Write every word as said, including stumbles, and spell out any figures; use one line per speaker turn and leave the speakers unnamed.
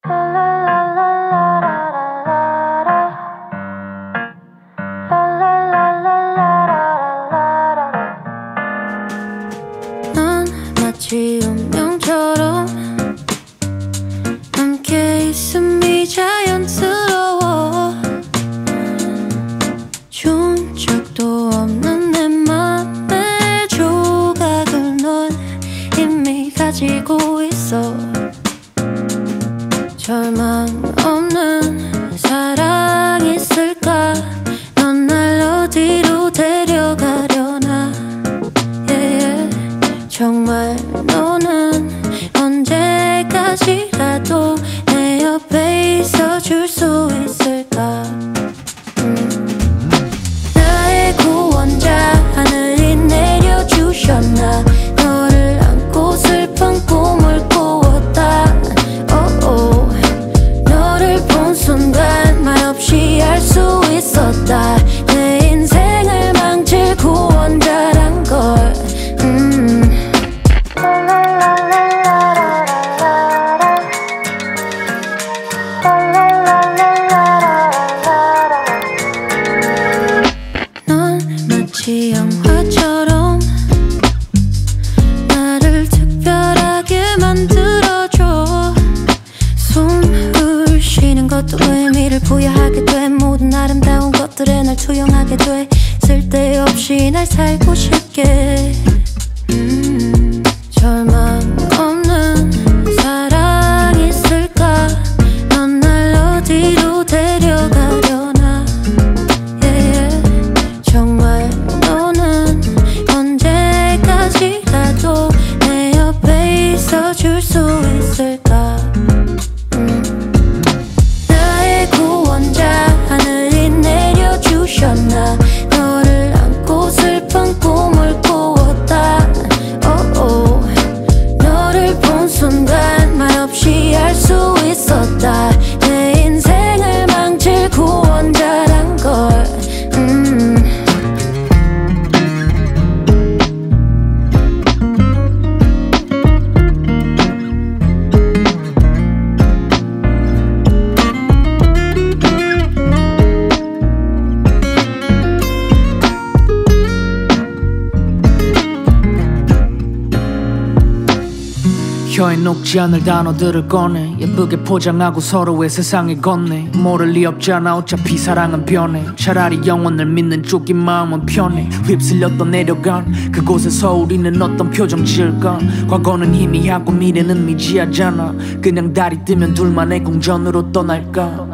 넌 마치 운명처럼 함께 있음이 자연스러워. 좋은 적도 없는 내 맘의 조각을 넌 이미 가지고 있어. 절망 없는 사랑 있을까? 넌 날 어디로 데려가려나? yeah, yeah. 정말 너는 언제까지라도 내 옆에 있어줄 수 있을까? 음. 나의 구원자 하늘이 내려주셨나? 너를 안고 슬픈 꿈을 꾸었다. oh, oh. 너를 본 순간 말없이 알 수 있었다. 내 인생을 망칠 구원자란 걸. 음. 넌 마치 영화처럼 나를 특별하게 만들어줘. 숨을 쉬는 것도 의미를 부여하게 돼. 모든 아름다운 것들에 날 투영하게 돼. 쓸데없이 날 살고 싶게. 음. 절망 없는 사랑 있을까? 넌 날 어디로 데려가려나? yeah, yeah. 정말 너는 언제까지라도 내 옆에 있어줄 수 있을까? 음. 나의 구원자 하늘이 내려주셨나? 너를 안고 슬픈 꿈을 꾸었다. oh, oh. 너를 본 순간 말없이 알 수 있었다. 내 인생을 망칠 구원자란 걸. 음.
혀에 녹지 않을 단어들을 꺼내 예쁘게 포장하고 서로의 세상에 건네. 모를 리 없잖아 어차피 사랑은 변해. 차라리 영원을 믿는 쪽인 마음은 편해. 휩쓸렸던 내려간 그곳에서 우리는 어떤 표정 지을까? 과거는 희미하고 미래는 미지하잖아. 그냥 달이 뜨면 둘만의 공전으로 떠날까?